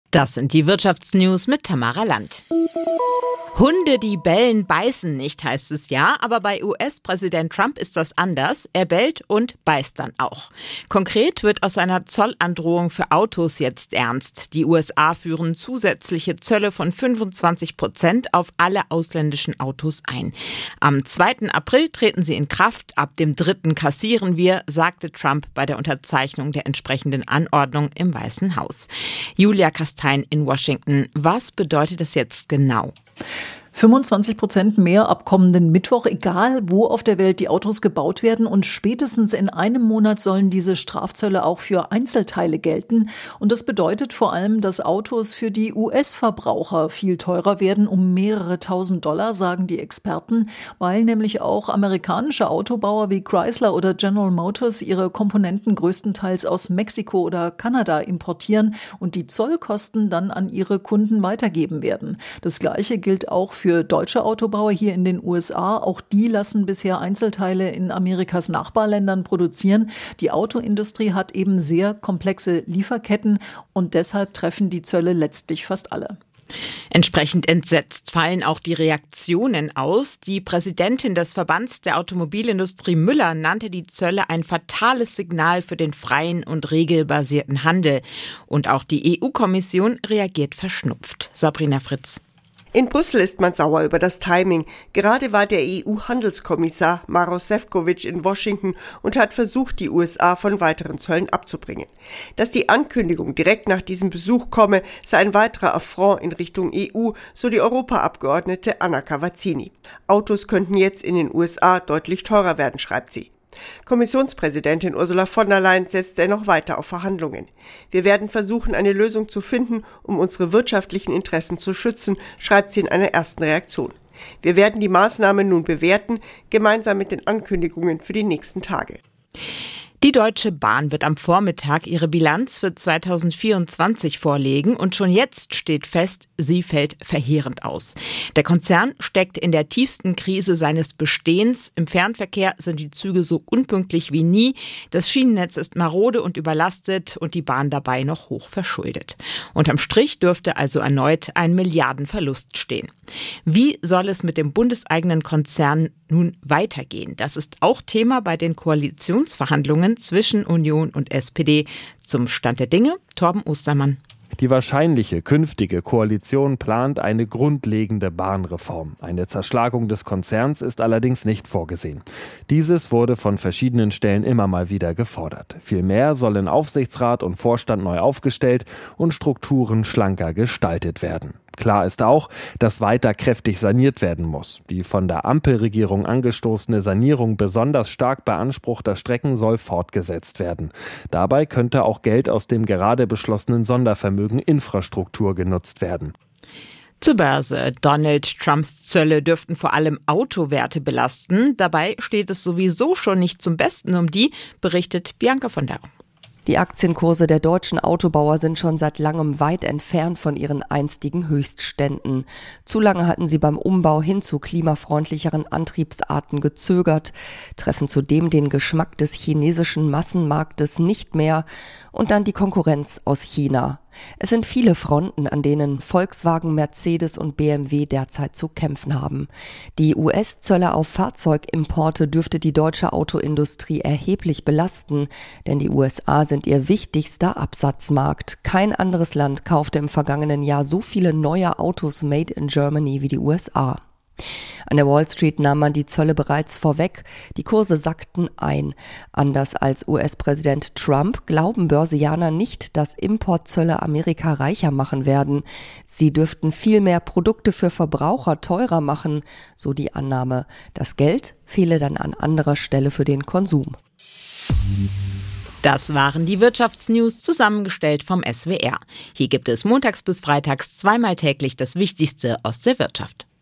Das sind die Wirtschaftsnews mit Tamara Land. Hunde, die bellen, beißen nicht, heißt es ja. Aber bei US-Präsident Trump ist das anders. Er bellt und beißt dann auch. Konkret wird aus einer Zollandrohung für Autos jetzt ernst. Die USA führen zusätzliche Zölle von 25% auf alle ausländischen Autos ein. Am 2. April treten sie in Kraft. Ab dem 3. kassieren wir, sagte Trump bei der Unterzeichnung der entsprechenden Anordnung im Weißen Haus. Julia Kastein in Washington. Was bedeutet das jetzt genau? 25% mehr ab kommenden Mittwoch, egal wo auf der Welt die Autos gebaut werden. Und spätestens in einem Monat sollen diese Strafzölle auch für Einzelteile gelten. Und das bedeutet vor allem, dass Autos für die US-Verbraucher viel teurer werden, um mehrere $1.000, sagen die Experten, weil nämlich auch amerikanische Autobauer wie Chrysler oder General Motors ihre Komponenten größtenteils aus Mexiko oder Kanada importieren und die Zollkosten dann an ihre Kunden weitergeben werden. Das Gleiche gilt auch für deutsche Autobauer hier in den USA. Auch die lassen bisher Einzelteile in Amerikas Nachbarländern produzieren. Die Autoindustrie hat eben sehr komplexe Lieferketten und deshalb treffen die Zölle letztlich fast alle. Entsprechend entsetzt fallen auch die Reaktionen aus. Die Präsidentin des Verbands der Automobilindustrie Müller nannte die Zölle ein fatales Signal für den freien und regelbasierten Handel. Und auch die EU-Kommission reagiert verschnupft. Sabrina Fritz. In Brüssel ist man sauer über das Timing. Gerade war der EU-Handelskommissar Maroš Šefčovič in Washington und hat versucht, die USA von weiteren Zöllen abzubringen. Dass die Ankündigung direkt nach diesem Besuch komme, sei ein weiterer Affront in Richtung EU, so die Europaabgeordnete Anna Cavazzini. Autos könnten jetzt in den USA deutlich teurer werden, schreibt sie. Kommissionspräsidentin Ursula von der Leyen setzt dennoch weiter auf Verhandlungen. Wir werden versuchen, eine Lösung zu finden, um unsere wirtschaftlichen Interessen zu schützen, schreibt sie in einer ersten Reaktion. Wir werden die Maßnahmen nun bewerten, gemeinsam mit den Ankündigungen für die nächsten Tage. Die Deutsche Bahn wird am Vormittag ihre Bilanz für 2024 vorlegen und schon jetzt steht fest, sie fällt verheerend aus. Der Konzern steckt in der tiefsten Krise seines Bestehens. Im Fernverkehr sind die Züge so unpünktlich wie nie. Das Schienennetz ist marode und überlastet und die Bahn dabei noch hoch verschuldet. Unterm Strich dürfte also erneut ein Milliardenverlust stehen. Wie soll es mit dem bundeseigenen Konzern nun weitergehen? Das ist auch Thema bei den Koalitionsverhandlungen zwischen Union und SPD. Zum Stand der Dinge, Torben Ostermann. Die wahrscheinliche künftige Koalition plant eine grundlegende Bahnreform. Eine Zerschlagung des Konzerns ist allerdings nicht vorgesehen. Dieses wurde von verschiedenen Stellen immer mal wieder gefordert. Vielmehr sollen Aufsichtsrat und Vorstand neu aufgestellt und Strukturen schlanker gestaltet werden. Klar ist auch, dass weiter kräftig saniert werden muss. Die von der Ampelregierung angestoßene Sanierung besonders stark beanspruchter Strecken soll fortgesetzt werden. Dabei könnte auch Geld aus dem gerade beschlossenen Sondervermögen Infrastruktur genutzt werden. Zur Börse. Donald Trumps Zölle dürften vor allem Autowerte belasten. Dabei steht es sowieso schon nicht zum Besten um die, berichtet Bianca von der. Die Aktienkurse der deutschen Autobauer sind schon seit langem weit entfernt von ihren einstigen Höchstständen. Zu lange hatten sie beim Umbau hin zu klimafreundlicheren Antriebsarten gezögert, treffen zudem den Geschmack des chinesischen Massenmarktes nicht mehr und dann die Konkurrenz aus China. Es sind viele Fronten, an denen Volkswagen, Mercedes und BMW derzeit zu kämpfen haben. Die US-Zölle auf Fahrzeugimporte dürfte die deutsche Autoindustrie erheblich belasten, denn die USA sind ihr wichtigster Absatzmarkt. Kein anderes Land kaufte im vergangenen Jahr so viele neue Autos made in Germany wie die USA. An der Wall Street nahm man die Zölle bereits vorweg, die Kurse sackten ein. Anders als US-Präsident Trump glauben Börsianer nicht, dass Importzölle Amerika reicher machen werden. Sie dürften vielmehr Produkte für Verbraucher teurer machen, so die Annahme. Das Geld fehle dann an anderer Stelle für den Konsum. Das waren die Wirtschaftsnews, zusammengestellt vom SWR. Hier gibt es montags bis freitags zweimal täglich das Wichtigste aus der Wirtschaft.